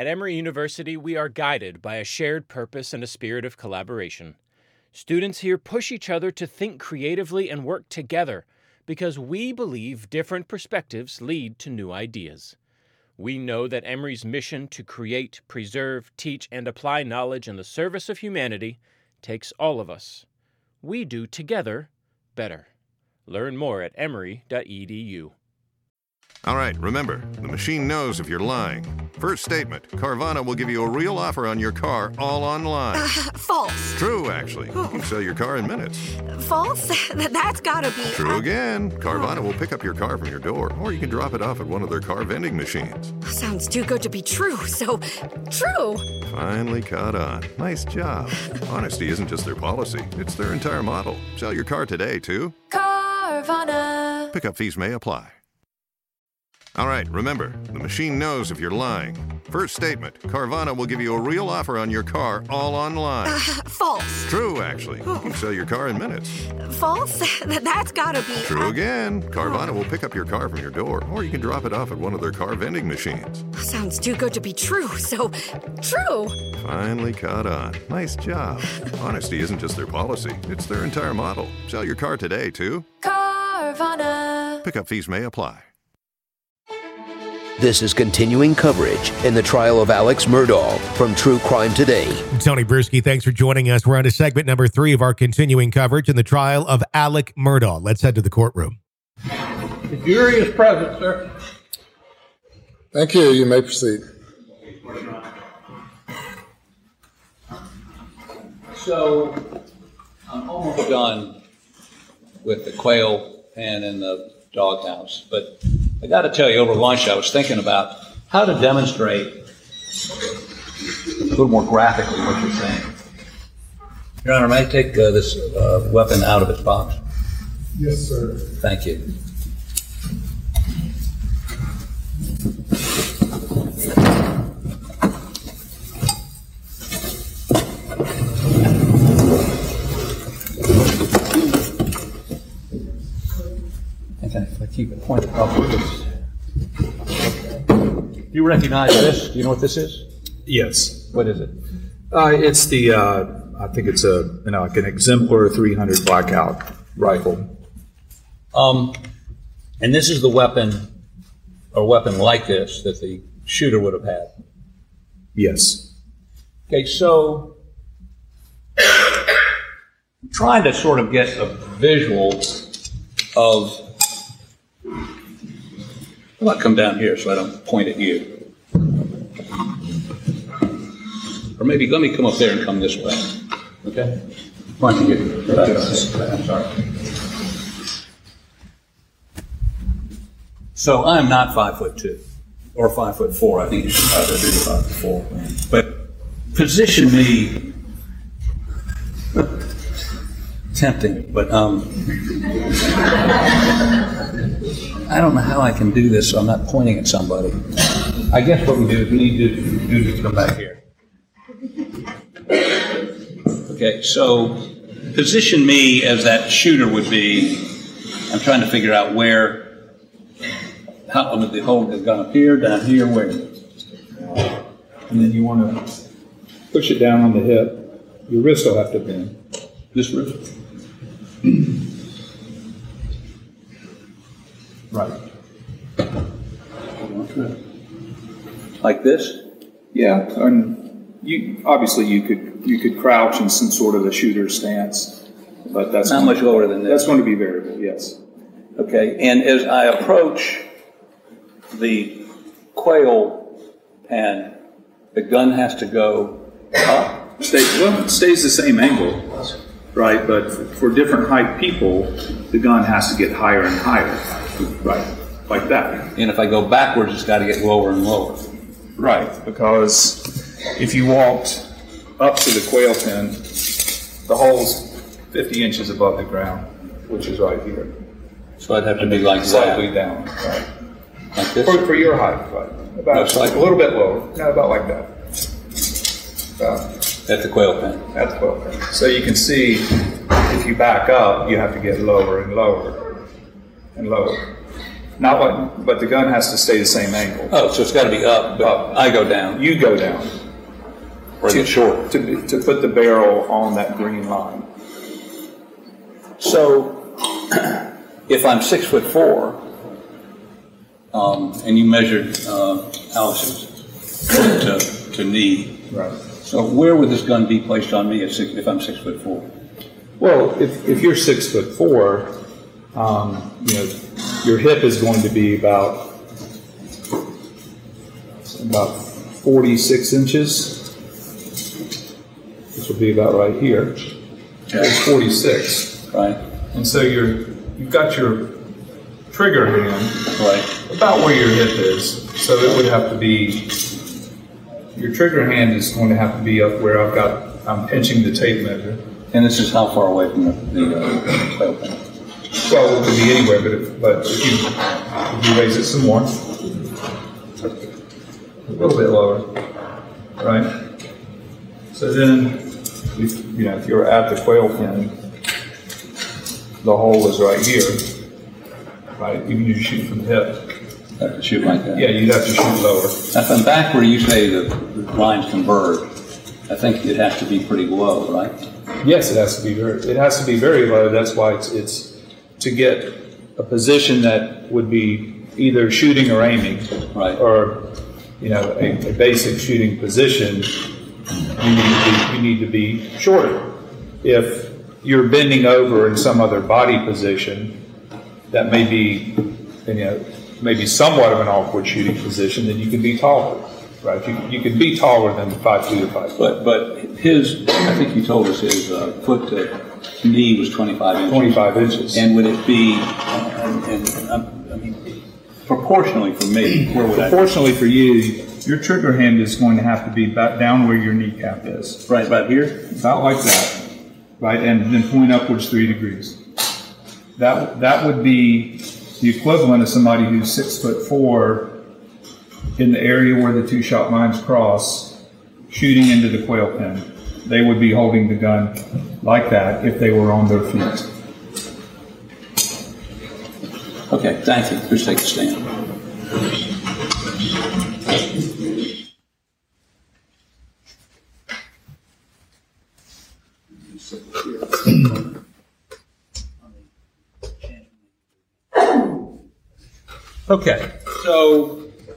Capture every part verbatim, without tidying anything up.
At Emory University, we are guided by a shared purpose and a spirit of collaboration. Students here push each other to think creatively and work together because we believe different perspectives lead to new ideas. We know that Emory's mission to create, preserve, teach, and apply knowledge in the service of humanity takes all of us. We do together better. Learn more at emory dot e d u. All right, remember, the machine knows if you're lying. First statement, Carvana will give you a real offer on your car all online. Uh, false. True, actually. You can sell your car in minutes. False? That's gotta be... True uh, again. Carvana will pick up your car from your door, or you can drop it off at one of their car vending machines. Sounds too good to be true, so true. Finally caught on. Nice job. Honesty isn't just their policy, it's their entire model. Sell your car today, too. Carvana. Pickup fees may apply. All right, remember, the machine knows if you're lying. First statement, Carvana will give you a real offer on your car all online. Uh, false. True, actually. You can sell your car in minutes. False? That's gotta be... True uh, again. Carvana will pick up your car from your door, or you can drop it off at one of their car vending machines. Sounds too good to be true, so true. Finally caught on. Nice job. Honesty isn't just their policy, it's their entire model. Sell your car today, too. Carvana. Pickup fees may apply. This is continuing coverage in the trial of Alex Murdaugh from True Crime Today. Tony Bruschi, thanks for joining us. We're on to segment number three of our continuing coverage in the trial of Alex Murdaugh. Let's head to the courtroom. The jury is present, sir. Thank you. You may proceed. So, I'm almost done with the quail pen and the doghouse, but I got to tell you, over lunch, I was thinking about how to demonstrate a little more graphically what you're saying. Your Honor, may I take uh, this uh, weapon out of its box? Yes, sir. Thank you. Okay, if I keep it pointed upwards. Do you recognize this? Do you know what this is? Yes. What is it? Uh, it's the, uh, I think it's a, you know, like an exemplar three hundred blackout rifle. Um, and this is the weapon, or weapon like this, that the shooter would have had? Yes. Okay, so I'm trying to sort of get a visual of, how about come down here so I don't point at you? Or maybe let me come up there and come this way. Okay? Why don't you get back? I'm sorry. So I'm not five foot two or five foot four. I think you should either be five foot four. But position me tempting, but um, I don't know how I can do this so I'm not pointing at somebody. I guess what we do is we need to do is come back here. Okay, so position me as that shooter would be. I'm trying to figure out where, how the hold has gone up here, down here, where? And then you want to push it down on the hip. Your wrist will have to bend. This wrist? Right. Like this? Yeah, and you obviously you could you could crouch in some sort of a shooter stance, but that's not much lower than this. That's going to be variable. Yes. Okay, and as I approach the quail pen, the gun has to go up. Stay, well, it stays the same angle, right? But for, for different height people, the gun has to get higher and higher, right? Like that. And if I go backwards, it's got to get lower and lower. Right, because if you walked up to the quail pen, the hole's fifty inches above the ground, which is right here. So I'd have to be like slightly that. down, right? Like this? For, for your height, right? About no, like a little bit lower. No, about like that. About at the quail pen. At the quail pen. So you can see if you back up, you have to get lower and lower and lower. Not like, but the gun has to stay the same angle. Oh, so it's got to be up, but Up. I go down. You go down Or to, get short. to to put the barrel on that green line. So, if I'm six foot four, um, and you measured uh, Alex's foot to, to knee, Right. so where would this gun be placed on me if, six, if I'm six foot four? Well, if, if you're six foot four, um, you know, your hip is going to be about about forty-six inches. This will be about right here. It's forty-six, Right, and so you're you've got your trigger hand right. about where your hip is. So it would have to be your trigger hand is going to have to be up where I've got I'm pinching the tape measure. And this is how far away from the, the uh, quail pen? Well, it could be anywhere, but if, but if you, if you raise it some more, a little bit lower, right? So then, if, you know, if you're at the quail pen, the hole is right here, right? Even if you shoot from the hip, I have to shoot like that. yeah, you'd have to shoot lower. If I'm back where you say the, the lines converge, I think it has to be pretty low, right? Yes, it has to be very. It has to be very low. That's why it's it's to get a position that would be either shooting or aiming, Right. or you know a, a basic shooting position. You need to be, you need to be shorter. If you're bending over in some other body position, that may be you know maybe somewhat of an awkward shooting position. Then you can be taller. Right, you, you can be taller than five two or five. But but his, I think you told us his uh, foot to knee was twenty-five inches. Twenty-five inches. And would it be, uh, and, and, um, I mean, proportionally for me, where would I? Proportionally for you, your trigger hand is going to have to be back down where your kneecap is. Right about here. About like that, right, and then point upwards three degrees. That that would be the equivalent of somebody who's six foot four. In the area where the two shot lines cross, shooting into the quail pen. They would be holding the gun like that if they were on their feet. Okay, thank you. Please take a stand. Okay, so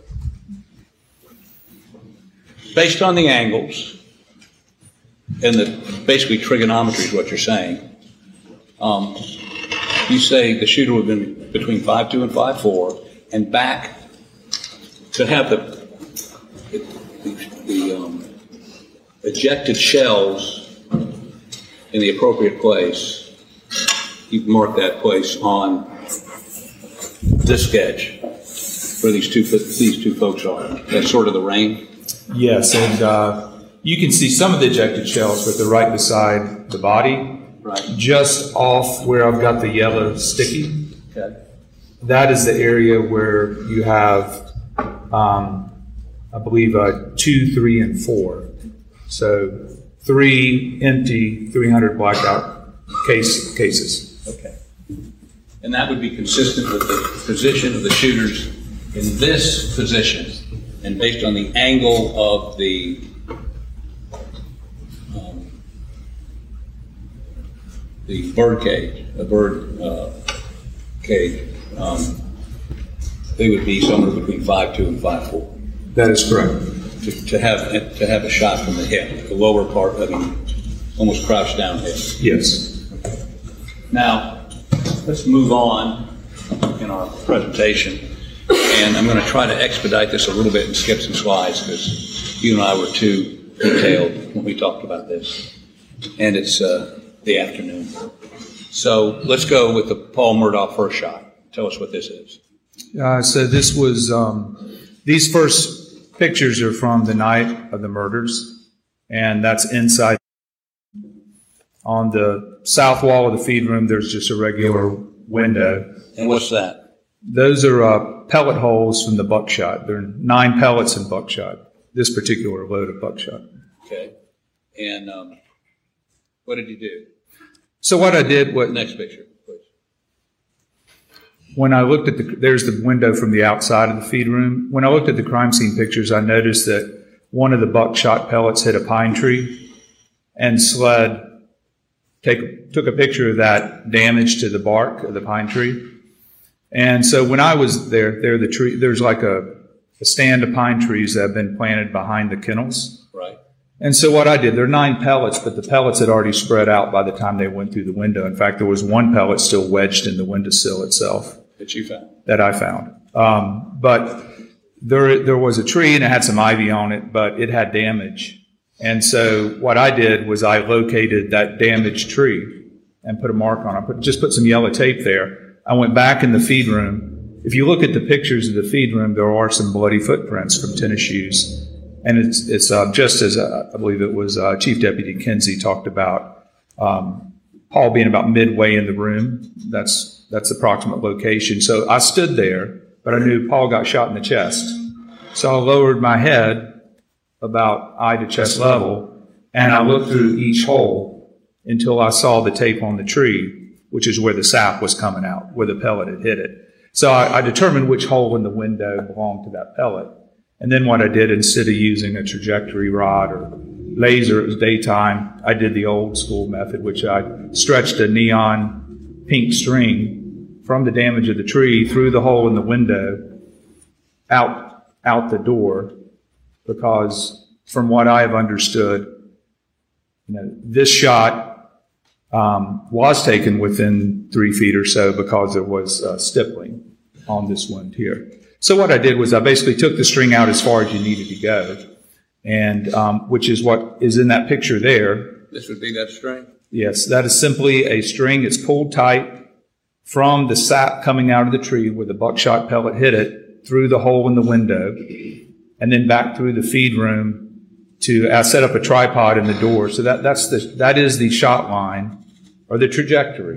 based on the angles and the basically trigonometry is what you're saying, um, you say the shooter would have been between five two and five four, and back to have the the, the um, ejected shells in the appropriate place. You can mark that place on this sketch where these two these two folks are. That's sort of the range. Yes, and uh, you can see some of the ejected shells with the right beside the body, Right. just off where I've got the yellow sticky. Okay. That is the area where you have, um, I believe, uh, two, three, and four. So three empty, three hundred blackout case cases. Okay. And that would be consistent with the position of the shooters in this position, and based on the angle of the um, the bird cage, the bird uh, cage, um, they would be somewhere between five two and five four. That is correct. To, to have to have a shot from the hip, the lower part, I mean, almost crouched down hip. Yes. Now, let's move on in our presentation. And I'm going to try to expedite this a little bit and skip some slides because you and I were too detailed when we talked about this. And it's uh, the afternoon. So let's go with the Paul Murdaugh first shot. Tell us what this is. Uh, so this was, um, these first pictures are from the night of the murders, and that's inside. On the south wall of the feed room, there's just a regular window. And what's that? Those are uh, pellet holes from the buckshot. There are nine pellets in buckshot, this particular load of buckshot. Okay. And um, what did you do? So what I did, what Next picture, please. when I looked at the, there's the window from the outside of the feed room. When I looked at the crime scene pictures, I noticed that one of the buckshot pellets hit a pine tree, and SLED take, took a picture of that damage to the bark of the pine tree. And so when I was there, there the tree, there's like a, a stand of pine trees that have been planted behind the kennels. Right. And so what I did, there are nine pellets, but the pellets had already spread out by the time they went through the window. In fact, there was one pellet still wedged in the windowsill itself. That you found? That I found. Um, but there, there was a tree and it had some ivy on it, but it had damage. And so what I did was I located that damaged tree and put a mark on it. I put, just put some yellow tape there. I went back in the feed room. If you look at the pictures of the feed room, there are some bloody footprints from tennis shoes. And it's, it's uh, just as uh, I believe it was uh, Chief Deputy Kinsey talked about, um, Paul being about midway in the room. That's, that's the approximate location. So I stood there, but I knew Paul got shot in the chest. So I lowered my head about eye to chest level, and I looked through each hole until I saw the tape on the tree, which is where the sap was coming out, where the pellet had hit it. So I, I determined which hole in the window belonged to that pellet. And then what I did, instead of using a trajectory rod or laser, it was daytime, I did the old school method, which I stretched a neon pink string from the damage of the tree through the hole in the window out, out the door, because from what I have understood, you know, this shot Um, was taken within three feet or so because there was uh, stippling on this wound here. So what I did was I basically took the string out as far as you needed to go, and um, which is what is in that picture there. This would be that string? Yes, that is simply a string. It's pulled tight from the sap coming out of the tree where the buckshot pellet hit it through the hole in the window, and then back through the feed room to uh, set up a tripod in the door. So that, that's the, that is the shot line, or the trajectory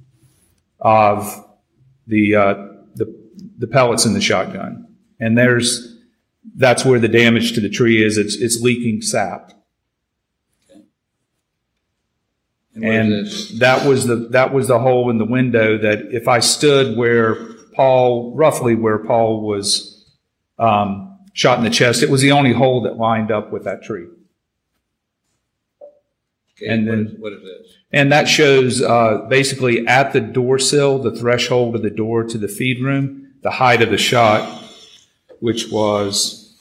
of the, uh, the, the pellets in the shotgun. And there's, that's where the damage to the tree is. It's, it's leaking sap. Okay. And, and that was the, that was the hole in the window that if I stood where Paul, roughly where Paul was, um, shot in the chest, it was the only hole that lined up with that tree. Okay, and what then, is, what is this? And that shows uh, basically at the door sill, the threshold of the door to the feed room, the height of the shot, which was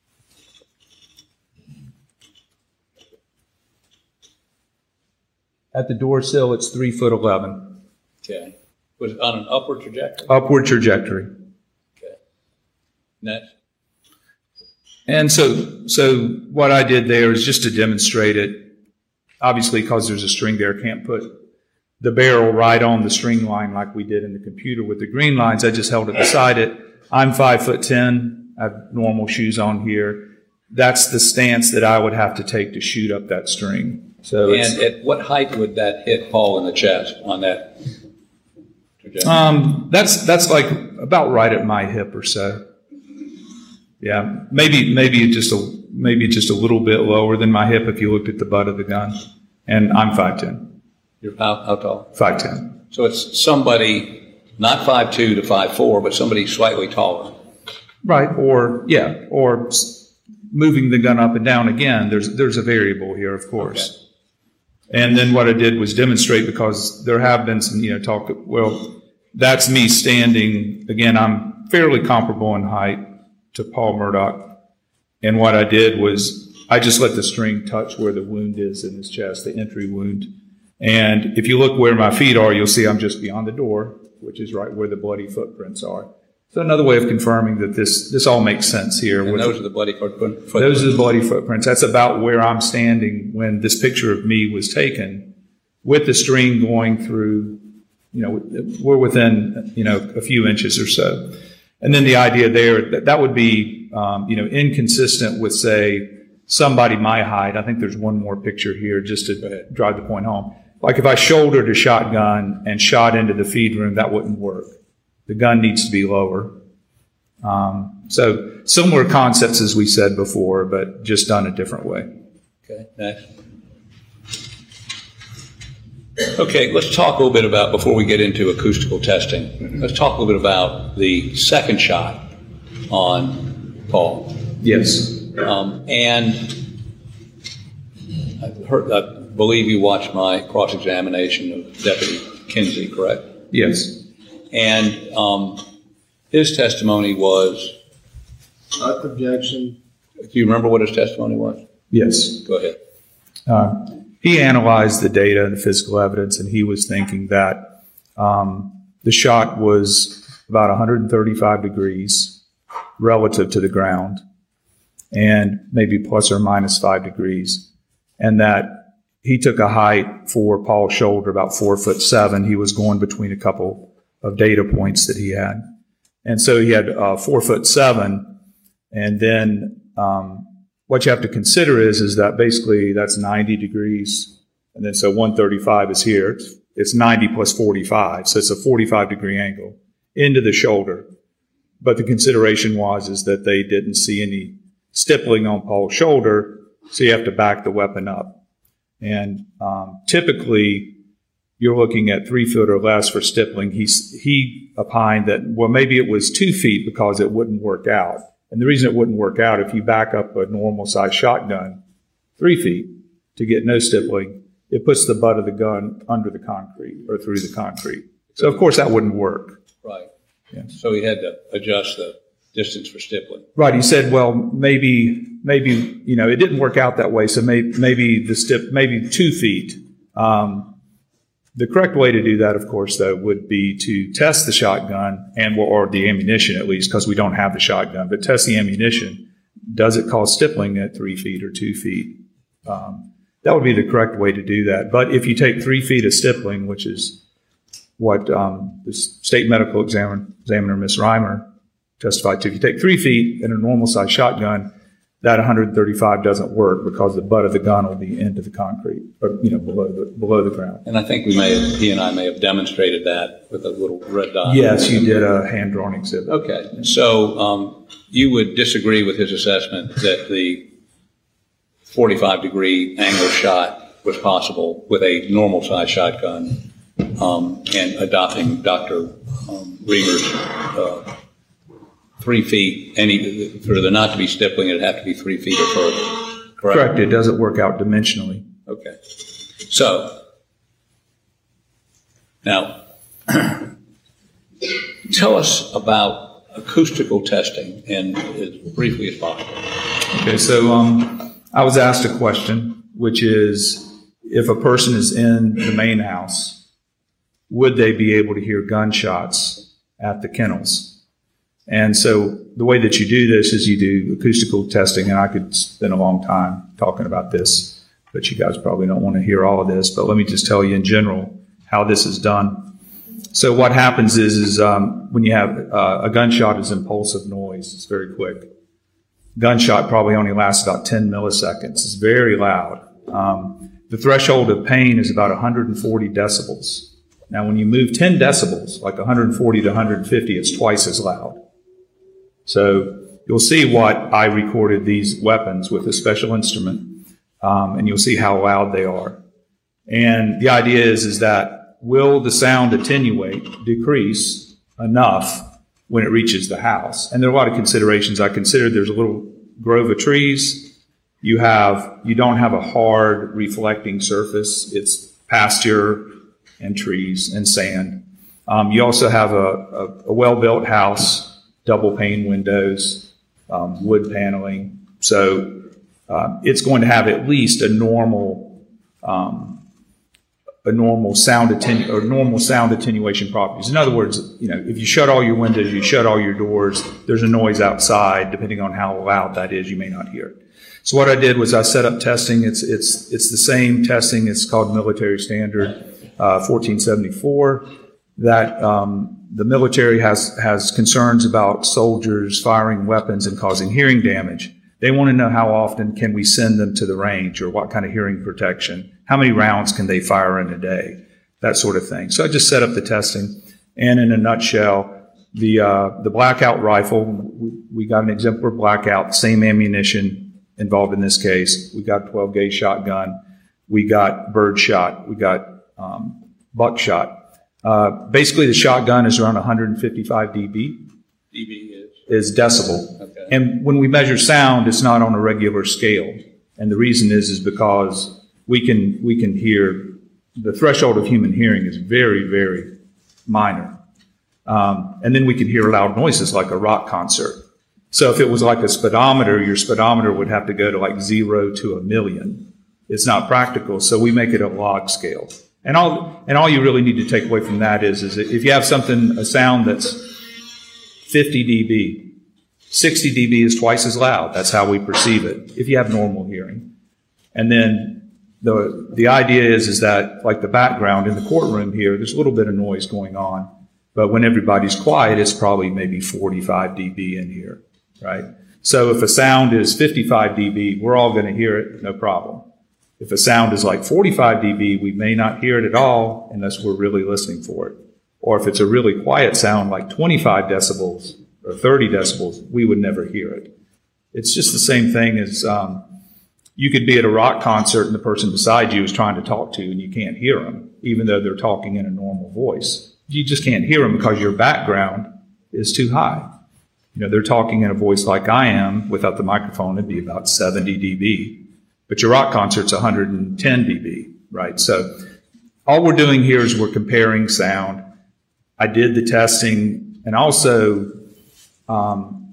at the door sill, it's three foot eleven. Okay. Was it on an upward trajectory? Upward trajectory. Okay. Next. And so, so what I did there is just to demonstrate it. Obviously, because there's a string there, can't put the barrel right on the string line like we did in the computer with the green lines. I just held it beside it. I'm five foot ten. I have normal shoes on here. That's the stance that I would have to take to shoot up that string. So, and at what height would that hit Paul in the chest on that trajectory? Um, that's that's like about right at my hip or so. Yeah, maybe maybe just a maybe just a little bit lower than my hip if you looked at the butt of the gun. And I'm five ten. You're how, how tall? five ten. So it's somebody not five two to five four, but somebody slightly taller. Right, or yeah, or moving the gun up and down again. There's there's a variable here, of course. Okay. And then what I did was demonstrate, because there have been some, you know, talk. Well, that's me standing. Again, I'm fairly comparable in height to Paul Murdaugh. And what I did was I just let the string touch where the wound is in his chest, the entry wound. And if you look where my feet are, you'll see I'm just beyond the door, which is right where the bloody footprints are. So another way of confirming that this, this all makes sense here. And with, those are the bloody footprints? Those are the bloody footprints. That's about where I'm standing when this picture of me was taken, with the string going through, you know, we're within, you know, a few inches or so. And then the idea there, that, that would be, um, you know, inconsistent with, say, somebody my height. I think there's one more picture here just to drive the point home. Like if I shouldered a shotgun and shot into the feed room, that wouldn't work. The gun needs to be lower. Um, so similar concepts as we said before, but just done a different way. Okay, next. Okay, let's talk a little bit about, before we get into acoustical testing, mm-hmm. let's talk a little bit about the second shot on Paul. Yes. Um, and I, heard, I believe you watched my cross-examination of Deputy Kinsey, correct? Yes. And um, his testimony was? Not objection. Do you remember what his testimony was? Yes. Go ahead. Uh, he analyzed the data and the physical evidence, and he was thinking that um, the shot was about one hundred thirty-five degrees relative to the ground, and maybe plus or minus five degrees, and that he took a height for Paul's shoulder, about four foot seven. He was going between a couple of data points that he had. And so he had uh, four foot seven, and then um, what you have to consider is, is that basically that's ninety degrees, and then so one thirty-five is here. It's, it's ninety plus forty-five, so it's a forty-five degree angle into the shoulder. But the consideration was is that they didn't see any stippling on Paul's shoulder, so you have to back the weapon up. And um, typically, you're looking at three foot or less for stippling. He's, he opined that, well, maybe it was two feet because it wouldn't work out. And the reason it wouldn't work out, if you back up a normal size shotgun three feet to get no stippling, it puts the butt of the gun under the concrete or through the concrete. So, of course, that wouldn't work. Right. Yeah. So he had to adjust the distance for stippling. Right. He said, well, maybe, maybe, you know, it didn't work out that way. So maybe, maybe the stip, maybe two feet. Um, the correct way to do that, of course, though, would be to test the shotgun and, or the ammunition at least, because we don't have the shotgun, but test the ammunition. Does it cause stippling at three feet or two feet? Um, that would be the correct way to do that. But if you take three feet of stippling, which is what um, the state medical examiner, examiner Miss Reimer, testified to, if you take three feet in a normal size shotgun, that one hundred thirty-five doesn't work because the butt of the gun will be into the concrete, or, you know, below the below the ground. And I think we may have, he and I may have demonstrated that with a little red dot. Yes, you did a hand-drawn exhibit. Okay. So um, you would disagree with his assessment that the forty-five degree angle shot was possible with a normal size shotgun, um, and adopting Doctor Um, Reimer's uh, three feet, any, for there not to be stippling, it'd have to be three feet or further. Correct? Correct. It doesn't work out dimensionally. Okay. So, now, tell us about acoustical testing, and as briefly as possible. Okay, so um, I was asked a question, which is, if a person is in the main house, would they be able to hear gunshots at the kennels? And so the way that you do this is you do acoustical testing, and I could spend a long time talking about this, but you guys probably don't want to hear all of this. But let me just tell you in general how this is done. So what happens is, is um, when you have uh, a gunshot is impulsive noise. It's very quick. Gunshot probably only lasts about ten milliseconds. It's very loud. Um, the threshold of pain is about one hundred forty decibels. Now, when you move ten decibels, like one hundred forty to one hundred fifty, it's twice as loud. So you'll see what I recorded these weapons with a special instrument, um, and you'll see how loud they are. And the idea is, is that will the sound attenuate, decrease enough when it reaches the house? And there are a lot of considerations. I considered there's a little grove of trees. You have, you don't have a hard reflecting surface. It's pasture and trees and sand. Um, you also have a, a, a well-built house, double pane windows, um, wood paneling. So uh, it's going to have at least a normal, um, a normal sound attenu- or normal sound attenuation properties. In other words, you know, if you shut all your windows, you shut all your doors, there's a noise outside. Depending on how loud that is, you may not hear it. So what I did was I set up testing. It's it's it's the same testing. It's called military standard uh, fourteen seventy-four. That um, the military has has concerns about soldiers firing weapons and causing hearing damage. They want to know how often can we send them to the range, or what kind of hearing protection, how many rounds can they fire in a day, that sort of thing. So I just set up the testing, and in a nutshell, the uh, the blackout rifle, we, we got an exemplar blackout, same ammunition involved in this case. We got twelve gauge shotgun, we got bird shot, we got um, buckshot. Uh, basically, the shotgun is around one hundred fifty-five decibels. D B is? Is decibel. Okay. And when we measure sound, it's not on a regular scale. And the reason is, is because we can, we can hear, the threshold of human hearing is very, very minor. Um, and then we can hear loud noises like a rock concert. So if it was like a speedometer, your speedometer would have to go to like zero to a million. It's not practical. So we make it a log scale. And all, and all you really need to take away from that is, is that if you have something, a sound that's fifty decibels, sixty decibels is twice as loud. That's how we perceive it if you have normal hearing. And then the, the idea is, is that like the background in the courtroom here, there's a little bit of noise going on. But when everybody's quiet, it's probably maybe forty-five decibels in here, right? So if a sound is fifty-five decibels, we're all going to hear it, no problem. If a sound is like forty-five decibels, we may not hear it at all unless we're really listening for it. Or if it's a really quiet sound like twenty-five decibels or thirty decibels, we would never hear it. It's just the same thing as um, you could be at a rock concert and the person beside you is trying to talk to you and you can't hear them, even though they're talking in a normal voice. You just can't hear them because your background is too high. You know, they're talking in a voice like I am. Without the microphone, it'd be about seventy decibels. But your rock concert's one hundred ten decibels, right? So all we're doing here is we're comparing sound. I did the testing and also um,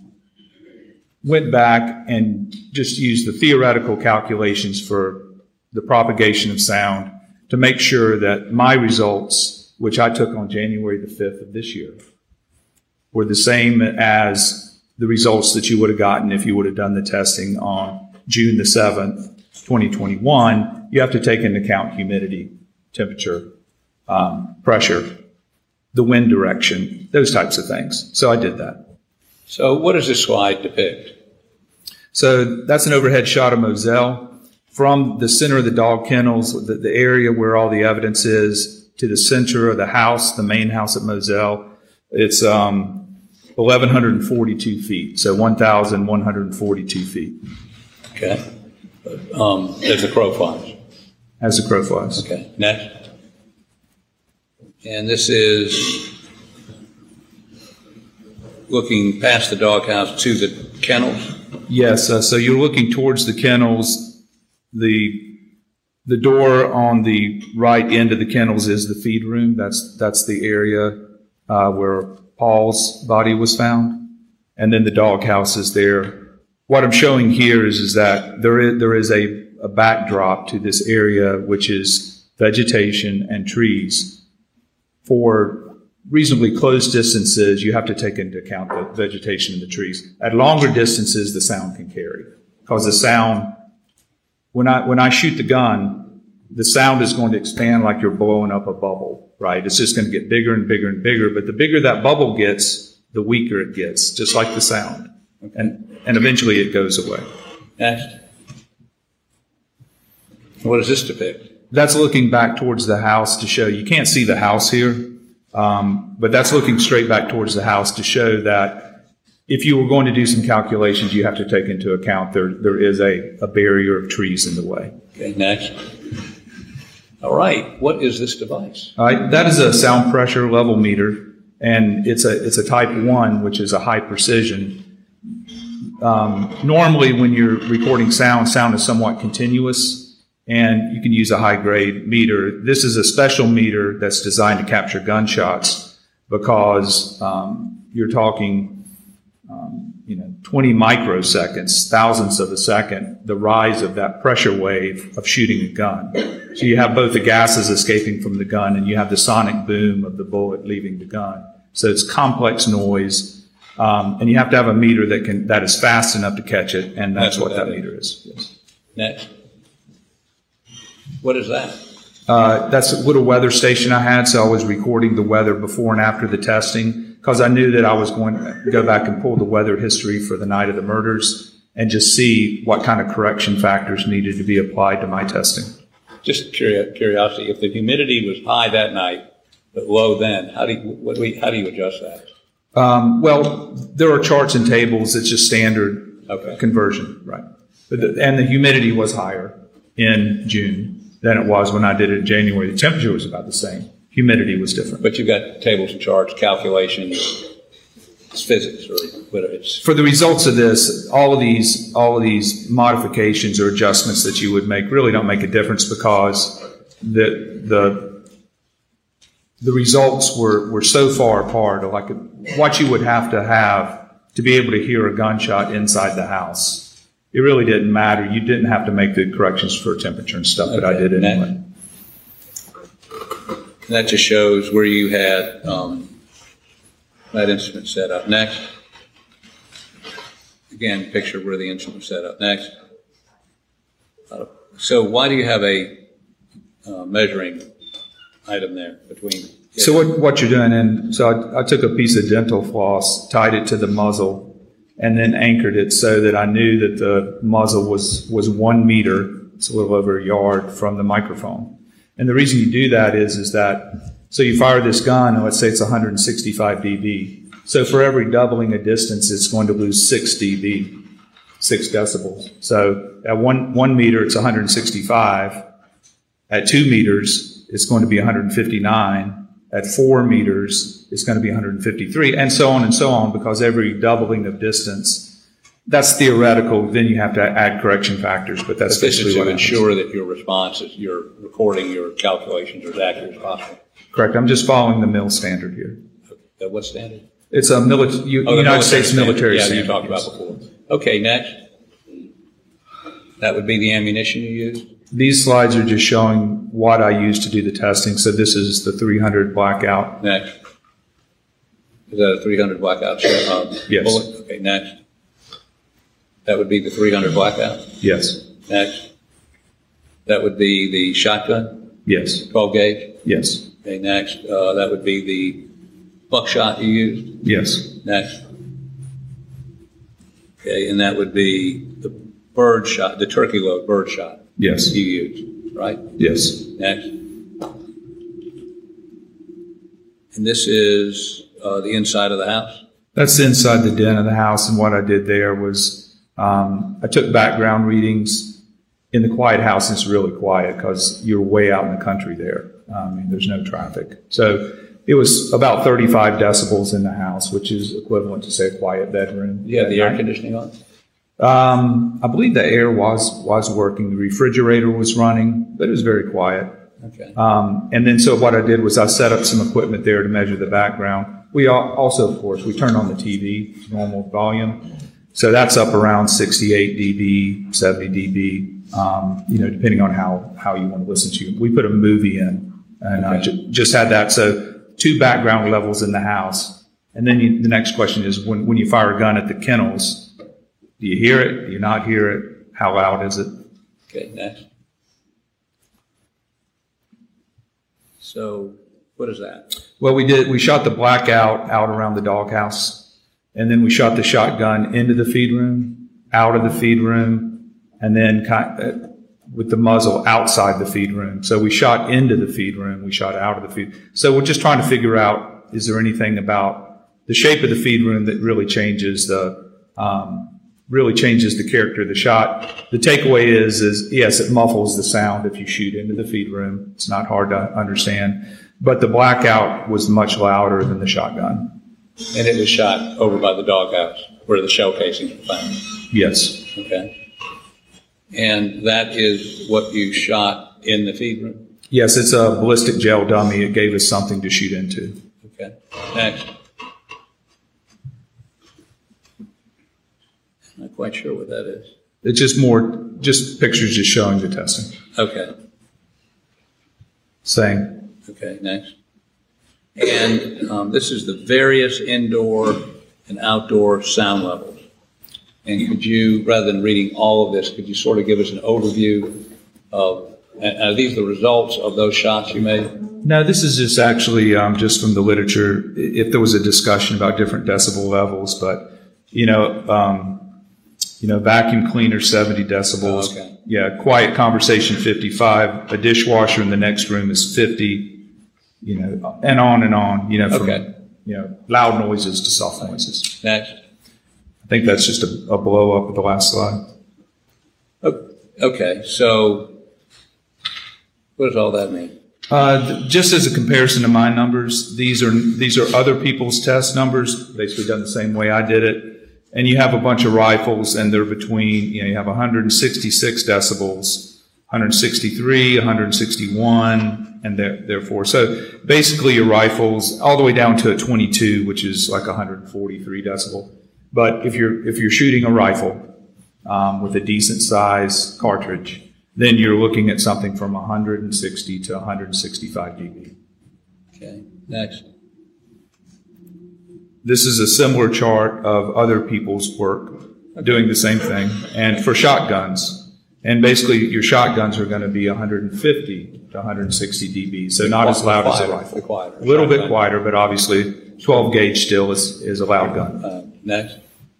went back and just used the theoretical calculations for the propagation of sound to make sure that my results, which I took on January the fifth of this year, were the same as the results that you would have gotten if you would have done the testing on June the seventh, twenty twenty-one. You have to take into account humidity, temperature, um, pressure, the wind direction, those types of things. So I did that. So what does this slide depict? So that's an overhead shot of Moselle. From the center of the dog kennels, the, the area where all the evidence is, to the center of the house, the main house at Moselle, it's um, eleven forty-two feet, so one thousand one hundred forty-two feet. Okay. Um, as the crow flies. As the crow flies. Okay. Next. And this is looking past the doghouse to the kennels? Yes. Uh, so you're looking towards the kennels. The the door on the right end of the kennels is the feed room. That's that's the area uh, where Paul's body was found, and then the doghouse is there. What I'm showing here is is that there is there is a, a backdrop to this area, which is vegetation and trees. For reasonably close distances, you have to take into account the vegetation and the trees. At longer distances, the sound can carry, because the sound, when I when I shoot the gun, the sound is going to expand like you're blowing up a bubble, right? It's just going to get bigger and bigger and bigger. But the bigger that bubble gets, the weaker it gets, just like the sound. And and eventually it goes away. Next. What does this depict? That's looking back towards the house to show, you can't see the house here, um, but that's looking straight back towards the house to show that if you were going to do some calculations, you have to take into account there there is a, a barrier of trees in the way. Okay, next. All right, what is this device? All right, that is a sound pressure level meter, and it's a it's a type one, which is a high precision. Um, normally, when you're recording sound, sound is somewhat continuous, and you can use a high-grade meter. This is a special meter that's designed to capture gunshots because um, you're talking, um, you know, twenty microseconds, thousandths of a second, the rise of that pressure wave of shooting a gun. So you have both the gases escaping from the gun and you have the sonic boom of the bullet leaving the gun. So it's complex noise. Um, and you have to have a meter that can that is fast enough to catch it, and that's, that's what, what that, that meter is. Yes. Next. What is that? Uh, that's a little weather station I had, so I was recording the weather before and after the testing because I knew that I was going to go back and pull the weather history for the night of the murders and just see what kind of correction factors needed to be applied to my testing. Just curiosity, if the humidity was high that night but low then, how do you, what do we, how do you adjust that? Um, well, there are charts and tables. It's just standard okay. conversion, right? But the, and the humidity was higher in June than it was when I did it in January. The temperature was about the same. Humidity was different. But you've got tables of charts, calculations, it's physics, or whether it's for the results of this, all of these, all of these modifications or adjustments that you would make really don't make a difference because the the the results were, were so far apart. Like what you would have to have to be able to hear a gunshot inside the house. It really didn't matter. You didn't have to make the corrections for temperature and stuff, but okay. I did anyway. That, that just shows where you had um, that instrument set up. Next. Again, picture where the instrument set up. Next. Uh, so why do you have a uh, measuring item there between? So what, what you're doing, and so I, I took a piece of dental floss, tied it to the muzzle, and then anchored it so that I knew that the muzzle was, was one meter, it's a little over a yard from the microphone. And the reason you do that is, is that, so you fire this gun, and let's say it's one hundred sixty-five decibels. So for every doubling of distance, it's going to lose six decibels, six decibels. So at one, one meter, it's one hundred sixty-five. At two meters, it's going to be one hundred fifty-nine. At four meters, it's going to be one hundred fifty-three, and so on and so on, because every doubling of distance, that's theoretical. Then you have to add correction factors, but that's but this is basically to what ensure happens. that your response is, your recording, your calculations are as accurate as possible. Correct. I'm just following the mill standard here. Okay. What standard? It's a military, U- Oh, United States standard. military yeah, standard. you talked about before. Okay, next. That would be the ammunition you used? These slides are just showing what I used to do the testing. So this is the three hundred blackout. Next. Is that a three hundred blackout shell, um, Yes. bullet? Okay, next. That would be the three hundred blackout? Yes. Next. That would be the shotgun, Yes. twelve gauge? Yes. Okay, next. Uh, that would be the buckshot you used? Yes. Next. Okay, and that would be the bird shot, the turkey load bird shot Yes. you used, right? Yes. Next. And this is uh, the inside of the house? That's inside the den of the house, and what I did there was um, I took background readings. In the quiet house, it's really quiet because you're way out in the country there. I mean, there's no traffic. So it was about thirty-five decibels in the house, which is equivalent to, say, a quiet bedroom. You have the air conditioning on? Um, I believe the air was was working. The refrigerator was running, but it was very quiet. Okay. Um, and then so what I did was I set up some equipment there to measure the background. We al- also, of course, we turned on the T V, normal volume. So that's up around sixty-eight decibels, seventy decibels, um, you know, depending on how, how you want to listen to it. We put a movie in and Okay. uh, ju- just had that. So two background levels in the house. And then you, the next question is when, when you fire a gun at the kennels, do you hear it? Do you not hear it? How loud is it? Okay, next. So what is that? Well, we did, we shot the blackout out around the doghouse, and then we shot the shotgun into the feed room, out of the feed room, and then kind uh, with the muzzle outside the feed room. So we shot into the feed room, we shot out of the feed. So we're just trying to figure out, is there anything about the shape of the feed room that really changes the, um, really changes the character of the shot. The takeaway is, is yes, it muffles the sound if you shoot into the feed room. It's not hard to understand. But the blackout was much louder than the shotgun. And it was shot over by the doghouse where the shell casings were found. Yes. Okay. And that is what you shot in the feed room? Yes, it's a ballistic gel dummy. It gave us something to shoot into. Okay. Next. I'm not quite sure what that is. It's just more, just pictures just showing the testing. Okay. Saying, Okay, next. And um, this is the various indoor and outdoor sound levels. And could you, rather than reading all of this, could you sort of give us an overview of, and are these the results of those shots you made? no, this is just actually um, just from the literature. If there was a discussion about different decibel levels, but you know, um, you know, vacuum cleaner seventy decibels. Oh, okay. Yeah, quiet conversation fifty-five. A dishwasher in the next room is fifty. You know, and on and on. You know, from Okay. you know loud noises to soft noises. Next. I think that's just a, a blow up of the last slide. O- Okay, so What does all that mean? Uh, th- just as a comparison to my numbers, these are these are other people's test numbers, basically done the same way I did it. And you have a bunch of rifles, and they're between, you know, you have one hundred sixty-six decibels, one hundred sixty-three, one hundred sixty-one, and there, therefore, so basically your rifles all the way down to a twenty-two, which is like one hundred forty-three decibel. But if you're if you're shooting a rifle um, with a decent size cartridge, then you're looking at something from one hundred sixty to one hundred sixty-five dB. Okay, next. This is a similar chart of other people's work doing the same thing, and for shotguns. And basically, your shotguns are going to be one hundred fifty to one hundred sixty dB, so not as loud as a rifle. Quieter, a little bit quieter, but obviously twelve gauge still is, is a loud gun. Uh, next.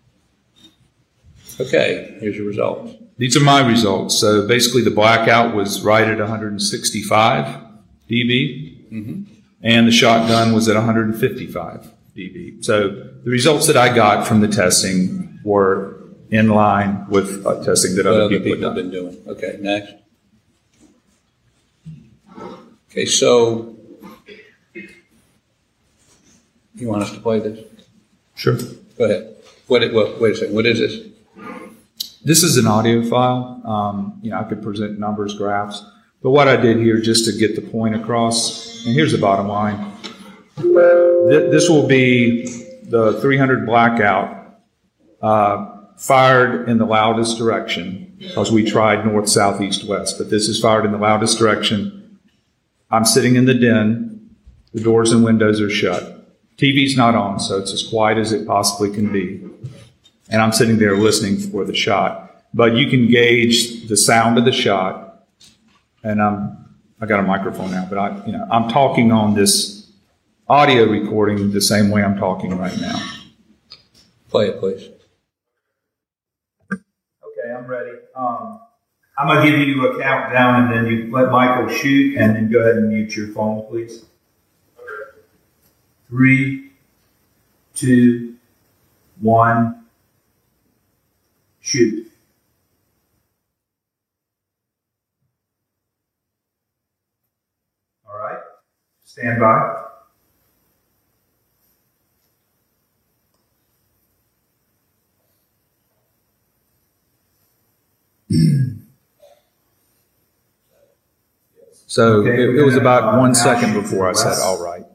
Okay, here's your results. These are my results. So basically, the blackout was right at one hundred sixty-five dB, mm-hmm. and the shotgun was at one hundred fifty-five dB. So the results that I got from the testing were in line with uh, testing that other, other people, people have been doing. Okay, next. Okay, so you want us to play this? Sure. Go ahead. What? It, well, wait a second. What is this? This is an audio file. Um, you know, I could present numbers, graphs, but what I did here just to get the point across, and here's the bottom line. Th- this will be the three hundred blackout uh, fired in the loudest direction, because we tried north, south, east, west, but this is fired in the loudest direction. I'm sitting in the den. The doors and windows are shut. T V's not on, so it's as quiet as it possibly can be. And I'm sitting there listening for the shot. But you can gauge the sound of the shot. And I'm, I got a microphone now, but I, you know, I'm talking on this audio recording the same way I'm talking right now. Play it, please. Okay, I'm ready. Um, I'm going to give you a countdown, and then you let Michael shoot, and then go ahead and mute your phone, please. Three, two, one. Shoot. All right. Stand by. So okay, it, it was about one second before I said, all right.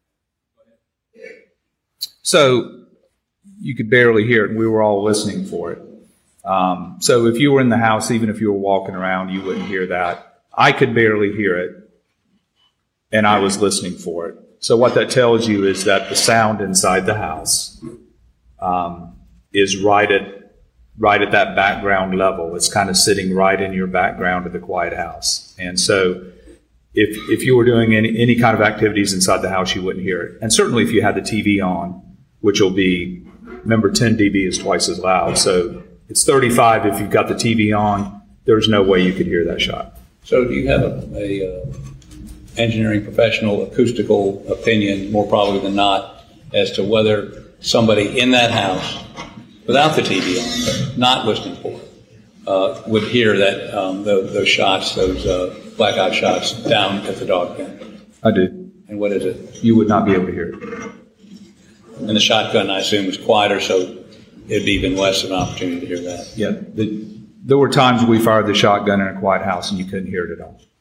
So you could barely hear it, and we were all listening for it. Um, so if you were in the house, even if you were walking around, you wouldn't hear that. I could barely hear it, and I was listening for it. So what that tells you is that the sound inside the house um, is right at right at that background level. It's kind of sitting right in your background of the quiet house. And so if if you were doing any, any kind of activities inside the house, you wouldn't hear it. And certainly if you had the T V on, which will be, remember, ten dB is twice as loud. So it's thirty-five if you've got the T V on. There's no way you could hear that shot. So do you have a, a uh, engineering professional acoustical opinion, more probably than not, as to whether somebody in that house, without the T V on, not listening for it, uh, would hear that um, those, those shots, those uh, blackout shots down at the dog pen? I do. And what is it? You would not be able to hear it. And the shotgun, I assume, is quieter, so it'd be even less of an opportunity to hear that. Yeah. The, there were times we fired the shotgun in a quiet house and you couldn't hear it at all.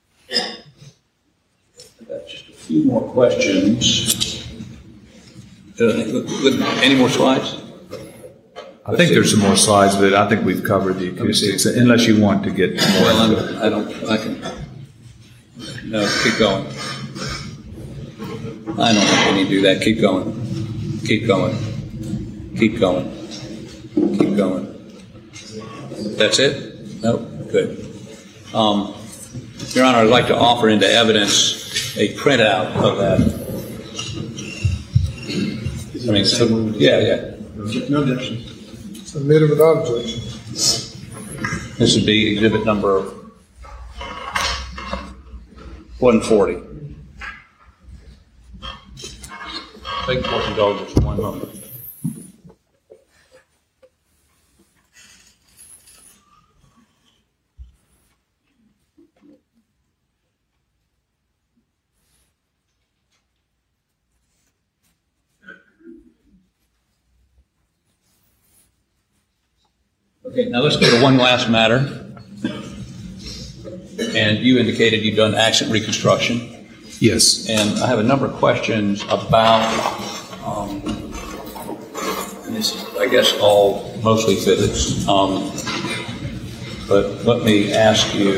Got just a few more questions. Uh, any more slides? I think there's some more slides, but I think we've covered the acoustics, unless you want to get more well, into it. I don't, I can, no, keep going. I don't think we need to do that. Keep going. Keep going. Keep going. Keep going. That's it? No? Good. Um, Your Honor, I'd like to offer into evidence a printout of that. I mean, so, yeah, yeah. No objection. Submitted without objection. This would be exhibit number one forty. Take fourteen dollars just one moment. Okay, now let's go to one last matter. And you indicated you've done accident reconstruction. Yes. And I have a number of questions about, um, and this is, I guess, all mostly physics. Um, but let me ask you,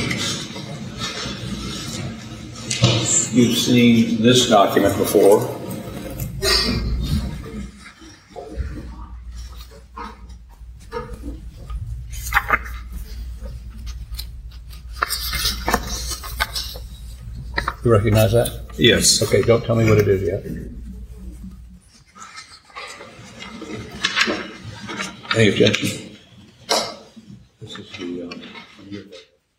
you've seen this document before. You recognize that? Yes. Okay, don't tell me what it is yet. Any objection? This is the, um, yearbook.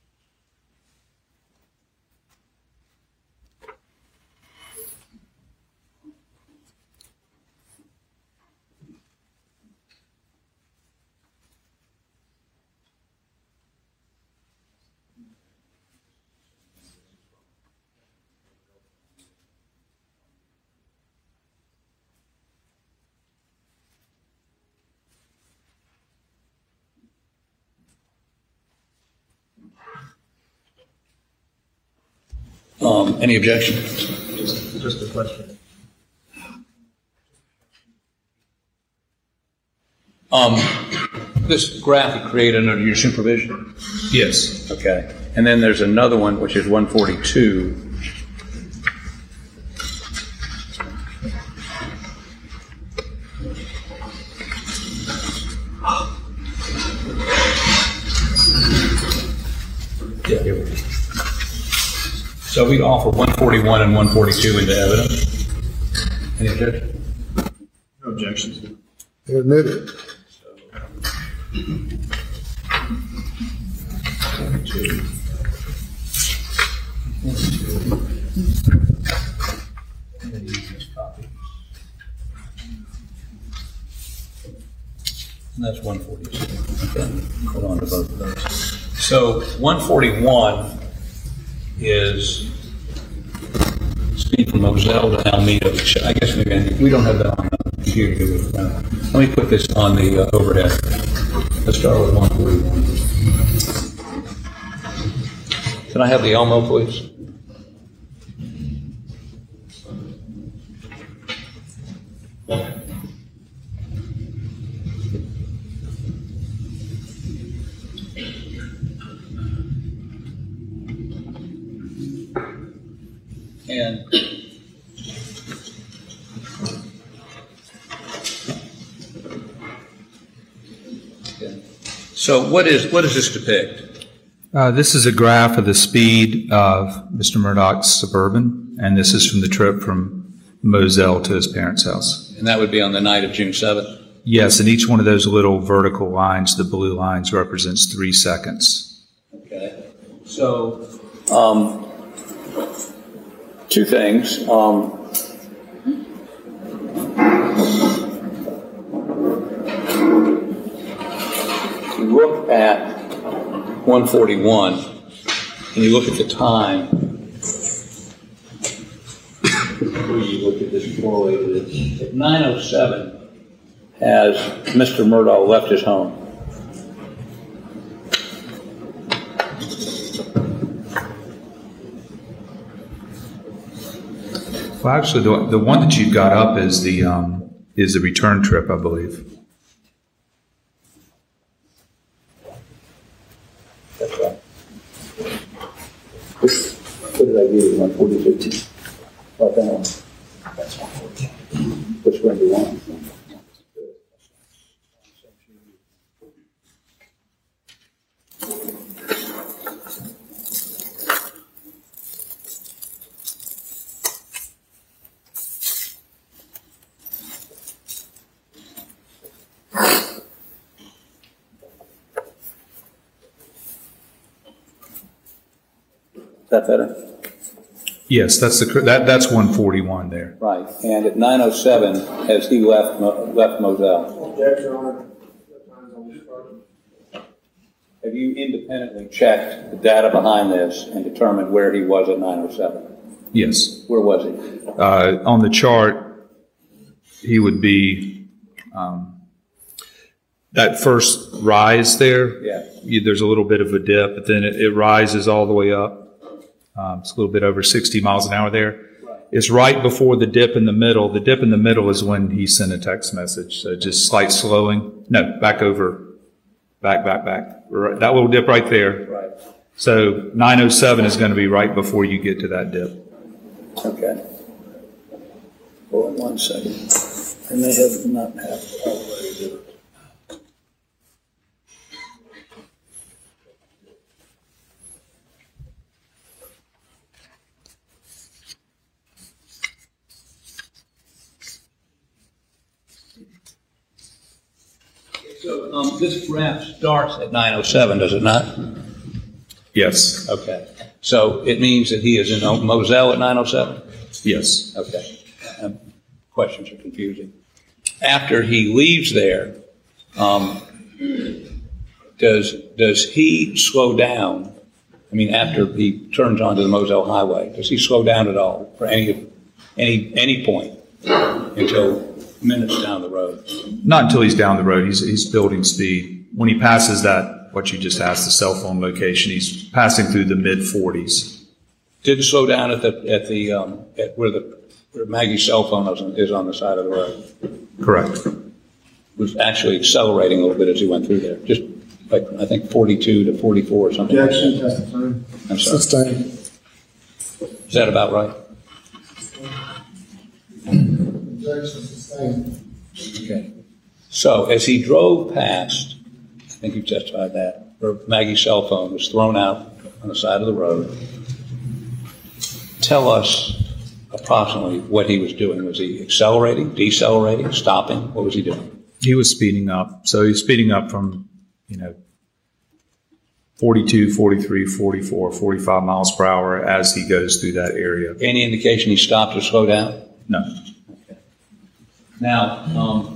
Um, any objection? Just, just a question. Um, this graph you created under your supervision? Yes. Okay. And then there's another one, which is one forty-two. Yeah, here we go. So we'd offer one forty-one and one forty-two into evidence. Any objection? No objections. Admitted. And that's one forty-two. Okay. Hold on to both of those. So one forty-one is speed from Moselle to Alameda. Which I guess maybe we don't have that on the computer. Do we? No. Let me put this on the uh, overhead. Let's start with one forty-one. Can I have the Elmo, please? And okay. So what is what does this depict? Uh, this is a graph of the speed of Mister Murdoch's Suburban, and this is from the trip from Moselle to his parents' house. And that would be on the night of June seventh? Yes, and each one of those little vertical lines, the blue lines, represents three seconds. Okay. So, um, two things. Um, you look at one forty-one, and you look at the time. You look at this correlated. At nine oh seven, has Mister Murdaugh left his home? Well, actually, the, the one that you've got up is the um, is the return trip, I believe. That's right. What did I give you? one forty-two? What that one? That's one forty. Which one do you want? Is that better? Yes, that's the that that's one forty-one there. Right. And at nine oh seven, has he left left Moselle? Have you independently checked the data behind this and determined where he was at nine oh seven? Yes. Where was he? Uh, on the chart, he would be um, That first rise there, Yeah. you, there's a little bit of a dip, but then it, it rises all the way up. Um, it's a little bit over sixty miles an hour there. Right. It's right before the dip in the middle. The dip in the middle is when he sent a text message. So just slight slowing. No, back over. Back, back, back. Right, that little dip right there. Right. So nine oh seven is going to be right before you get to that dip. Okay. Hold on one second. I may have not have all the way to do it. So um, this graph starts at nine oh seven, does it not? Yes. Okay. So it means that he is in Moselle at nine oh seven? Yes. Okay. Um, questions are confusing. After he leaves there, um, does does he slow down? I mean, after he turns onto the Moselle Highway, does he slow down at all for any any any point until minutes down the road? Not until he's down the road. He's he's building speed. When he passes that, what you just asked, the cell phone location, he's passing through the mid forties. Didn't slow down at the at the um, at where the where Maggie's cell phone is on, is on the side of the road. Correct. Was actually accelerating a little bit as he went through there. Just like I think forty-two to forty-four or something like Objection, that. testifying. I'm sorry. Sustained. Is that about right? Objection, sustained. Okay. So as he drove past, I think you testified that, where Maggie's cell phone was thrown out on the side of the road. Tell us approximately what he was doing. Was he accelerating, decelerating, stopping? What was he doing? He was speeding up. So he's speeding up from, you know, forty-two, forty-three, forty-four, forty-five miles per hour as he goes through that area. Any indication he stopped or slowed down? No. Okay. Now, um,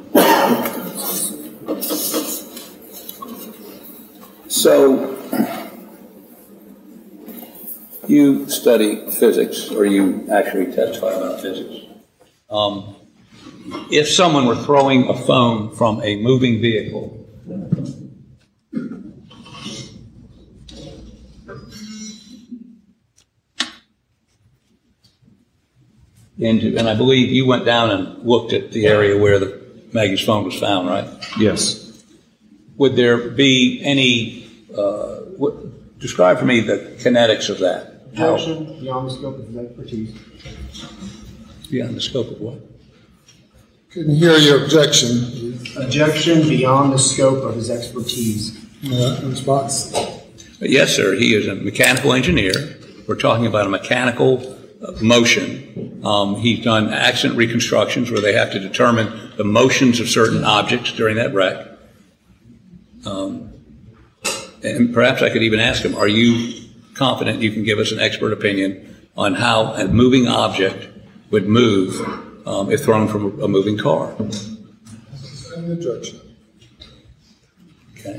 so you study physics, or you actually testify about physics. Um, if someone were throwing a phone from a moving vehicle into, and I believe you went down and looked at the area where the Maggie's phone was found, right? Yes. Would there be any, uh, what, describe for me the kinetics of that? How, Objection, beyond the scope of his expertise. beyond the scope of what? Couldn't hear your objection. Objection, beyond the scope of his expertise. Uh, response. Yes, sir. He is a mechanical engineer. We're talking about a mechanical uh, motion. Um, he's done accident reconstructions where they have to determine the motions of certain objects during that wreck. Um, and perhaps I could even ask him, are you confident you can give us an expert opinion on how a moving object would move um, if thrown from a moving car? Same objection. Okay.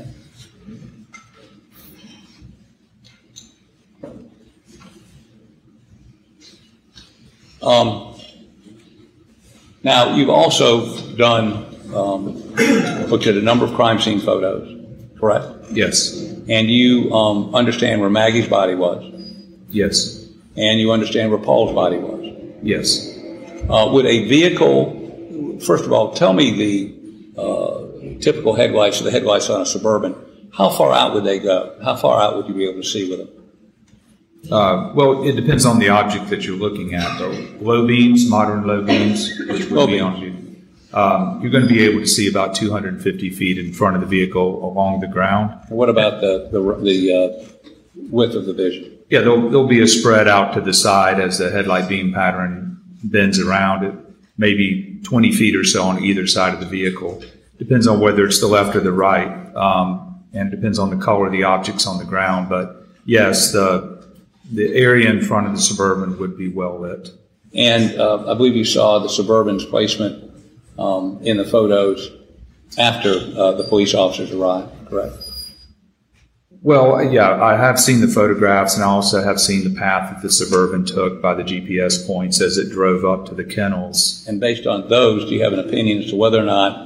Um, now, you've also done, um, looked at a number of crime scene photos, correct? Yes. And you um, understand where Maggie's body was, Yes. and you understand where Paul's body was. Yes. Uh, would a vehicle, first of all, tell me the uh, typical headlights, the headlights on a Suburban, how far out would they go? How far out would you be able to see with them? Uh, well, it depends on the object that you're looking at. The low beams, modern low beams, which Low would be on you. Um, you're going to be able to see about two hundred fifty feet in front of the vehicle along the ground. What about the the, the uh, width of the vision? Yeah, there'll, there'll be a spread out to the side as the headlight beam pattern bends around it, maybe twenty feet or so on either side of the vehicle. Depends on whether it's the left or the right, um, and depends on the color of the objects on the ground. But yes, the the area in front of the Suburban would be well lit. And uh, I believe you saw the Suburban's placement um, in the photos after uh, the police officers arrived, correct? Well, yeah, I have seen the photographs, and I also have seen the path that the Suburban took by the G P S points as it drove up to the kennels. And based on those, do you have an opinion as to whether or not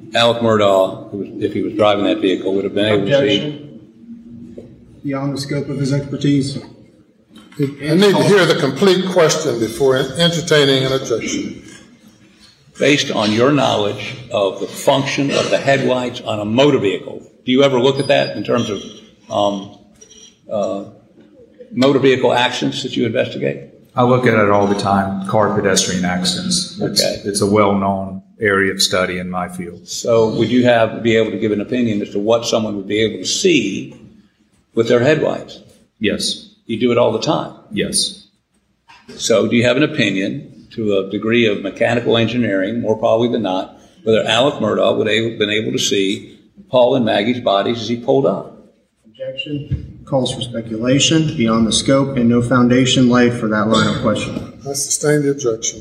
Alec Murdaugh, who was, if he was driving that vehicle, would have been able to see. Objection. Beyond the scope of his expertise. I need to hear the complete question before entertaining an objection. Based on your knowledge of the function of the headlights on a motor vehicle, do you ever look at that in terms of um, uh, motor vehicle accidents that you investigate? I look at it all the time, car pedestrian accidents. It's, Okay. it's a well-known area of study in my field. So would you have be able to give an opinion as to what someone would be able to see with their headlights? Yes. You do it all the time. Yes. So do you have an opinion to a degree of mechanical engineering, more probably than not, whether Alec Murdaugh would have been able to see Paul and Maggie's bodies as he pulled up? Objection. Calls for speculation beyond the scope and no foundation laid for that line of questioning. I sustain the objection.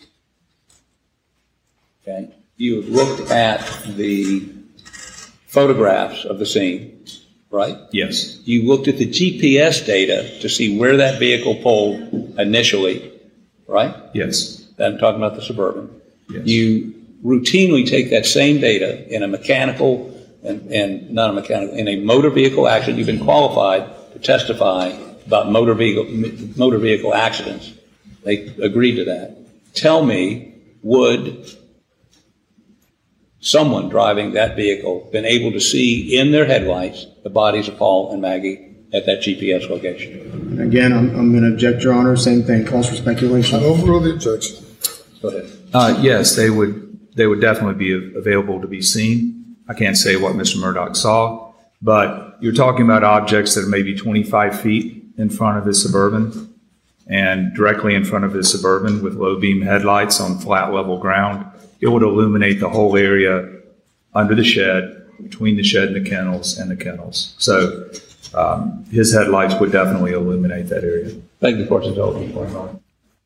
Okay. You have looked at the photographs of the scene, right? Yes. You looked at the G P S data to see where that vehicle pulled initially, right? Yes. I'm talking about the Suburban. Yes. You routinely take that same data in a mechanical and, and not a mechanical, in a motor vehicle accident. You've been qualified to testify about motor vehicle, motor vehicle accidents. They agreed to that. Tell me, would someone driving that vehicle been able to see in their headlights the bodies of Paul and Maggie at that G P S location? Again, I'm, I'm going to object, Your Honor. Same thing. Calls for I speculation. overrule the objection. Go ahead. Uh, yes, they would. They would definitely be available to be seen. I can't say what Mister Murdaugh saw, but you're talking about objects that are maybe twenty-five feet in front of his Suburban and directly in front of his Suburban with low beam headlights on flat level ground. It would illuminate the whole area under the shed, between the shed and the kennels and the kennels. So um, his headlights would definitely illuminate that area. Thank you, Court is open for a moment.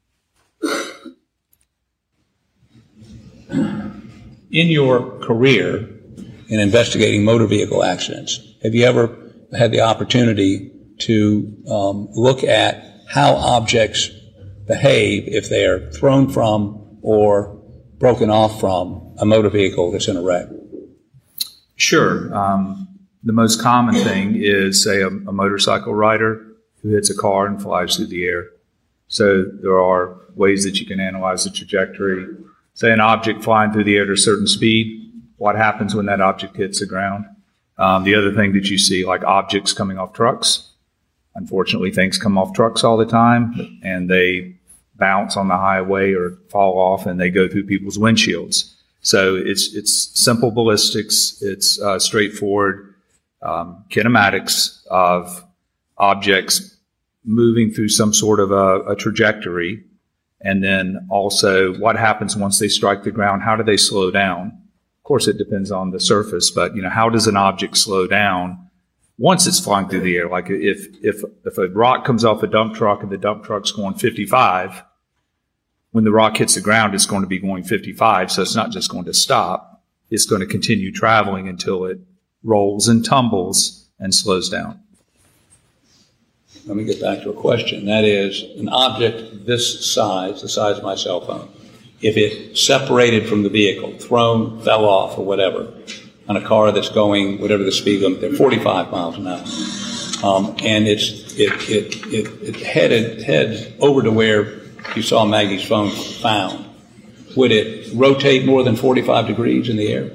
In your career in investigating motor vehicle accidents, have you ever had the opportunity to um, look at how objects behave if they are thrown from or broken off from a motor vehicle that's in a wreck? Sure. Um, the most common thing is, say, a, a motorcycle rider who hits a car and flies through the air. So there are ways that you can analyze the trajectory. Say an object flying through the air at a certain speed, what happens when that object hits the ground? Um, the other thing that you see, like objects coming off trucks. Unfortunately, things come off trucks all the time, and they bounce on the highway or fall off, and they go through people's windshields. So it's it's simple ballistics. It's uh, straightforward um, kinematics of objects moving through some sort of a, a trajectory. And then also what happens once they strike the ground? How do they slow down? Of course, it depends on the surface, but, you know, how does an object slow down once it's flying through the air? Like if, if, if a rock comes off a dump truck and the dump truck's going fifty-five, when the rock hits the ground, it's going to be going fifty-five. So it's not just going to stop. It's going to continue traveling until it rolls and tumbles and slows down. Let me get back to a question. That is, an object this size, the size of my cell phone, if it separated from the vehicle, thrown, fell off, or whatever, on a car that's going, whatever the speed limit, they're forty-five miles an hour, um, and it's it it it, it headed heads over to where you saw Maggie's phone found, would it rotate more than forty-five degrees in the air?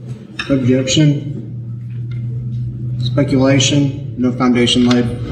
Objection. Speculation. No foundation laid.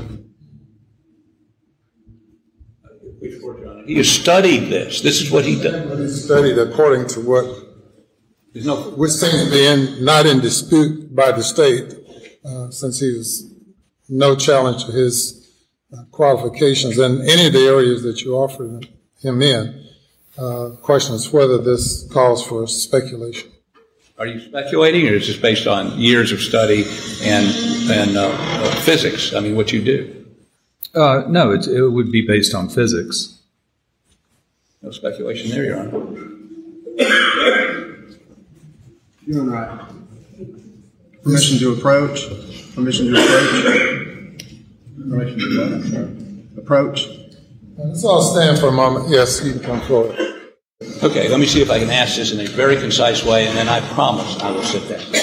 He has studied this. This is what he does. He studied according to what, There's no, which seems to be in, not in dispute by the state, uh, since he was no challenge to his uh, qualifications in any of the areas that you offered him in. Uh, the question is whether this calls for speculation. Are you speculating, or is this based on years of study and and uh, uh, physics? I mean, what you do? Uh, no, it, it would be based on physics. No speculation there, Your Honor. You're right. Permission to approach. Permission to approach. Permission to approach. Approach. Let's all stand for a moment. Yes, you can come forward. Okay, let me see if I can ask this in a very concise way, and then I promise I will sit down.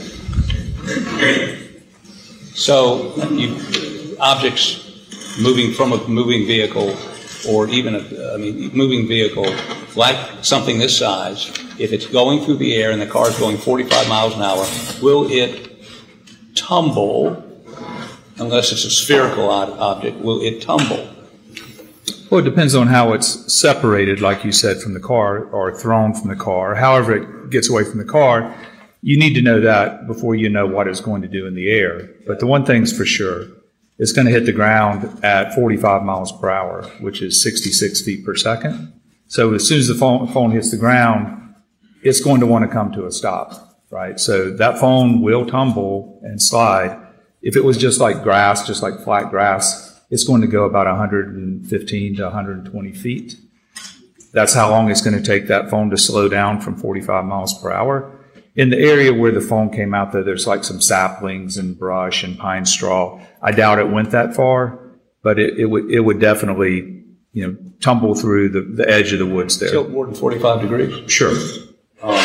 So, you, objects moving from a moving vehicle, or even a, I mean, moving vehicle, like something this size, if it's going through the air and the car is going forty-five miles an hour, will it tumble, unless it's a spherical object, will it tumble? Well, it depends on how it's separated, like you said, from the car, or thrown from the car. However it gets away from the car, you need to know that before you know what it's going to do in the air. But the one thing's for sure, it's going to hit the ground at forty-five miles per hour, which is sixty-six feet per second. So as soon as the phone, phone hits the ground, it's going to want to come to a stop, right? So that phone will tumble and slide. If it was just like grass, just like flat grass, it's going to go about one hundred fifteen to one hundred twenty feet. That's how long it's going to take that phone to slow down from forty-five miles per hour. In the area where the phone came out, though, there's like some saplings and brush and pine straw. I doubt it went that far, but it, it would it would definitely, you know, tumble through the, the edge of the woods there. Tilt more than forty-five degrees? Sure. Um,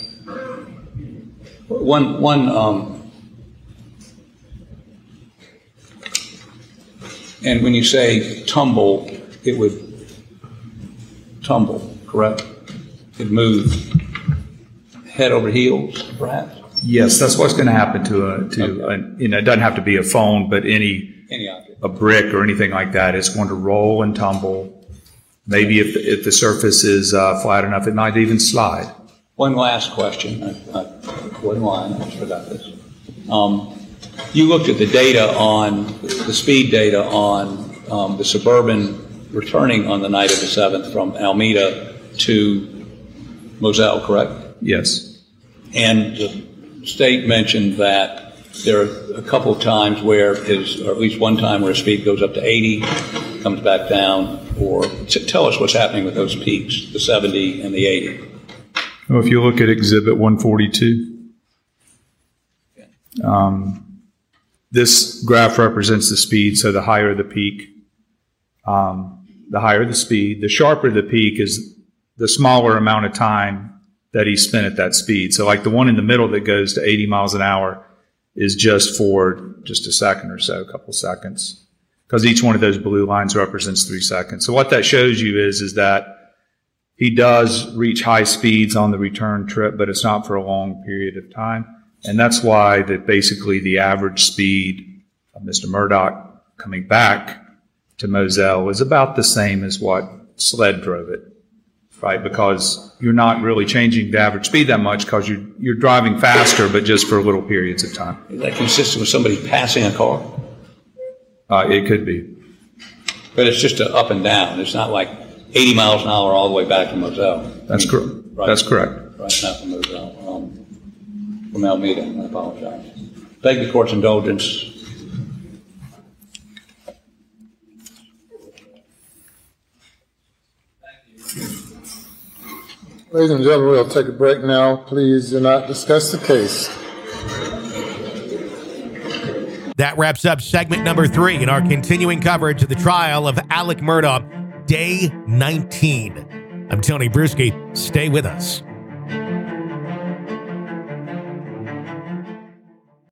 one, one, um, and when you say tumble, it would tumble, correct? It'd move head over heels, perhaps? Yes, that's what's going to happen to a, to okay. a, you know, it doesn't have to be a phone, but any, any object. A brick or anything like that. It's going to roll and tumble. Maybe if, if the surface is uh, flat enough, it might even slide. One last question. I, I, one line, I just forgot this. Um, you looked at the data on, the speed data on um, the Suburban returning on the night of the seventh from Alameda to Moselle, correct? Yes. And the state mentioned that there are a couple of times where his, or at least one time where his speed goes up to eighty, comes back down, or t- tell us what's happening with those peaks, the seventy and the eighty. Well, if you look at Exhibit one forty-two, um, this graph represents the speed, so the higher the peak, um, the higher the speed. The sharper the peak is the smaller amount of time that he spent at that speed. So like the one in the middle that goes to eighty miles an hour is just for just a second or so, a couple seconds, because each one of those blue lines represents three seconds. So what that shows you is, is that he does reach high speeds on the return trip, but it's not for a long period of time. And that's why that basically the average speed of Mister Murdaugh coming back to Moselle is about the same as what SLED drove it. Right, because you're not really changing the average speed that much because you're, you're driving faster, but just for little periods of time. Is that consistent with somebody passing a car? Uh, it could be. But it's just a up and down. It's not like eighty miles an hour all the way back to Moselle. That's correct. Right. That's correct. Right, not from Moselle. Um, from Alameda, I apologize. Beg the court's indulgence. Ladies and gentlemen, we'll take a break now. Please do not discuss the case. That wraps up segment number three in our continuing coverage of the trial of Alec Murdaugh, day nineteen. I'm Tony Bruschi. Stay with us.